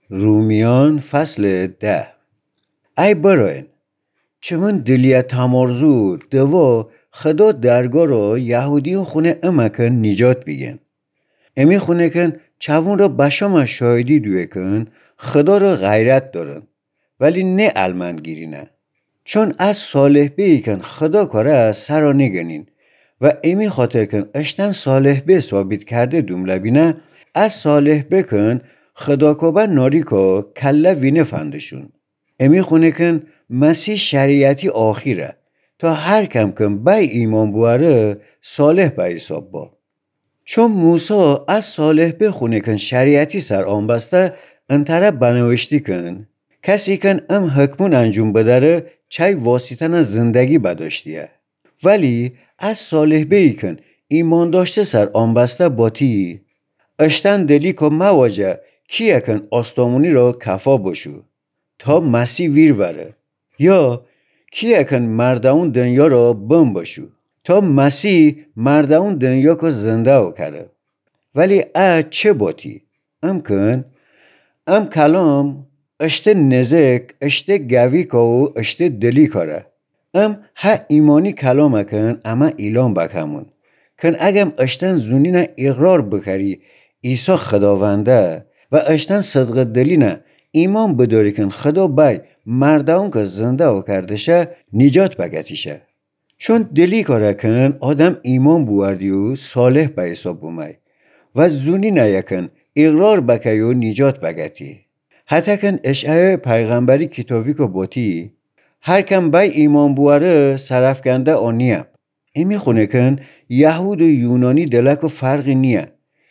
رومیان فصل 10. ای براین چمن دلیه تمارزو دوا خدا درگاه را یهودی خونه امکن نجات بگن. امی خونه کن چوون را بشام شایدی دوی کن خدا را غیرت دارن ولی نه علمند گیرینه. چون از صالح بی کن خدا کاره سرا نگنین و امی خاطر کن اشتن صالح بی ثابت کرده دوملبینه از صالح بکن خدا کوبه ناری که کله وینه فندشون. امی خونه کن مسیح شریعتی آخیره تا هر کم کن بای ایمان بواره صالح بای حساب با. چون موسی از صالح بخونه کن شریعتی سر آن بسته انتره بنوشتی کن کسی کن حکمون انجام بداره چای واسطه زندگی بداشتیه. ولی از صالح بی کن ایمان داشته سر آن بسته باتی اشتن دلی که مواجه کیه کن آستامونی را کفا باشو تا مسیح ویر وره یا کیه کن مردون دنیا را بم باشو تا مسیح مردون دنیا که زنده او کرده. ولی چه باتی؟ کن کلام اشته نزک اشته گوی که و اشته دلی کاره. ها ایمانی کلام کن اما ایلام بکمون کن اگم اشتن زونی اقرار بکری عیسی خداونده و اشتن صدق دلی ایمان بداری کن خدا بای مردون که زنده او کردشه نجات بگتیشه. چون دلی کاره کن آدم ایمان بوردی و صالح به حساب بومای و زونی نیکن اقرار بکی و نجات بگتی. حتی کن اشعای پیغمبری کتابی که باتی هر کم بای ایمان بواره سرفکنده آنیه. این میخونه کن یهود و یونانی دلک و فرقی نیه.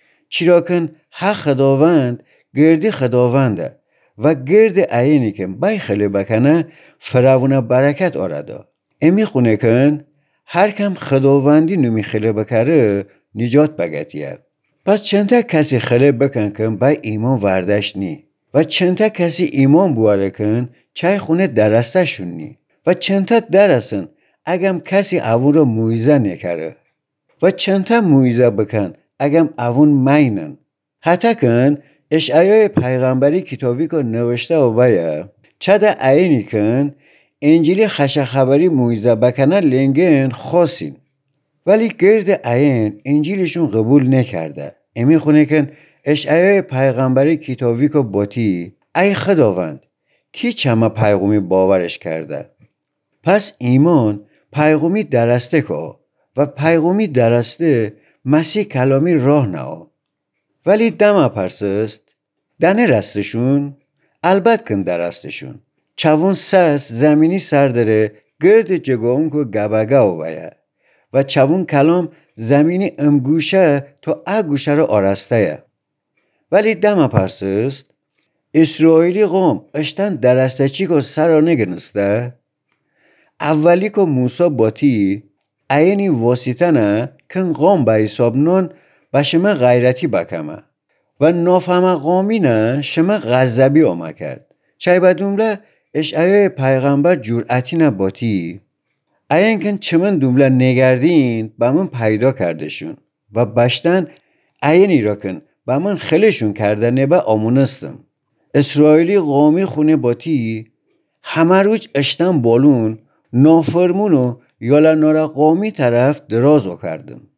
چرا کن ها خداوند گردی خداونده و گرد عینی کن بای خلی بکنه فراونه برکت آرده. این میخونه کن هر کم خداوندی نمی خلی بکره نجات بگتیه. پس چند کسی خلی بکن کن بای ایمان وردش نی و چند کسی ایمان بواره کن چای خونه درسته شون نی و چند درستن اگم کسی اوون را مویزه نکره و چند مویزه بکن اگم اوون مینن. حتی کن اشعای پیغمبری کتابی که نوشته و باید چه ده عینی کن انجیلی خشخبری مویزه بکنه لنگن خاصین ولی گرد عین انجیلشون قبول نکرده. امی خونه کن اشعای پیغمبری کتابی که باتی ای خداوند کی چما پیغومی باورش کرده. پس ایمان پیغومی درسته که و پیغومی درسته مسیح کلامی راه نه. ولی دم پرسست دنه رستشون البت کن درستشون چوون سس زمینی سر داره گرد جگاون که گبگه و باید و چوون کلام زمینی امگوشه تا اگوشه رو آرسته. ولی دم پرسست اسرائیلی قوم اشتن درسته چی که سر را نگنسته اولی که موسی باتی اینی واسطه نه کن قوم به حساب نان به شما غیرتی بکمه و نافهمه قومی نه شما غضبی آمه کرد. چای بدومله اشعای پیغمبر جرعتی نباتی این کن چمن دومله نگردین به من پیدا کردشون و بشتن اینی را کن به من خلشون کرده نبه آمونستم. اسرائیلی قومی خونه باتی همه روچ اشتن بالون نافرمون و یالا نارا قومی طرف درازو کردم.